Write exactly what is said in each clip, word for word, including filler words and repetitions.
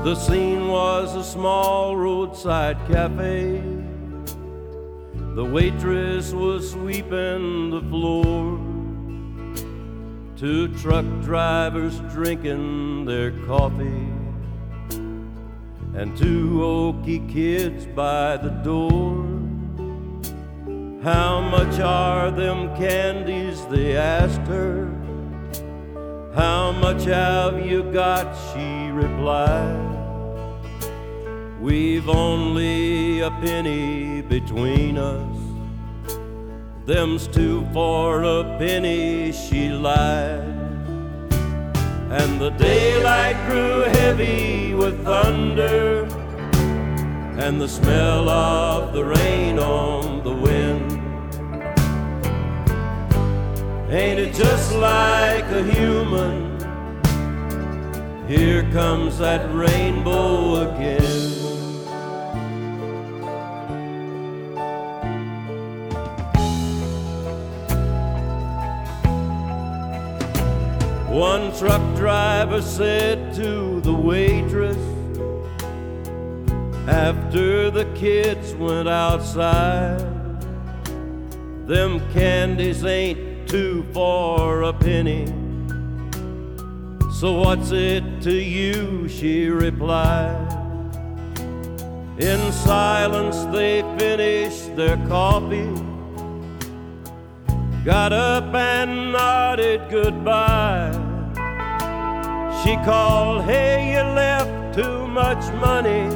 The scene was a small roadside cafe. The waitress was sweeping the floor. Two truck drivers drinking their coffee, and two oaky kids by the door. How much are them candies, they asked her. How much have you got, she replied. We've only a penny between us. Them's two for a penny, she lied. And the daylight grew heavy with thunder, and the smell of the rain on the wind. Ain't it just like a human? Here comes that rainbow again. One truck driver said to the waitress, after the kids went outside, them candies ain't two for a penny. So what's it to you, she replied. In silence they finished their coffee, got up and nodded goodbye. She called, hey, you left too much money.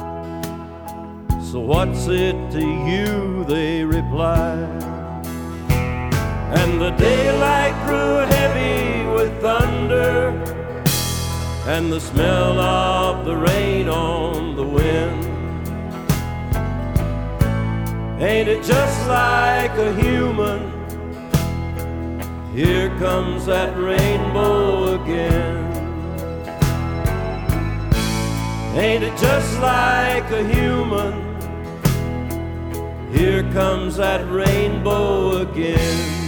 So what's it to you, they replied. And the daylight grew heavy with thunder, and the smell of the rain on the wind. Ain't it just like a human? Here comes that rainbow again. Ain't it just like a human? Here comes that rainbow again.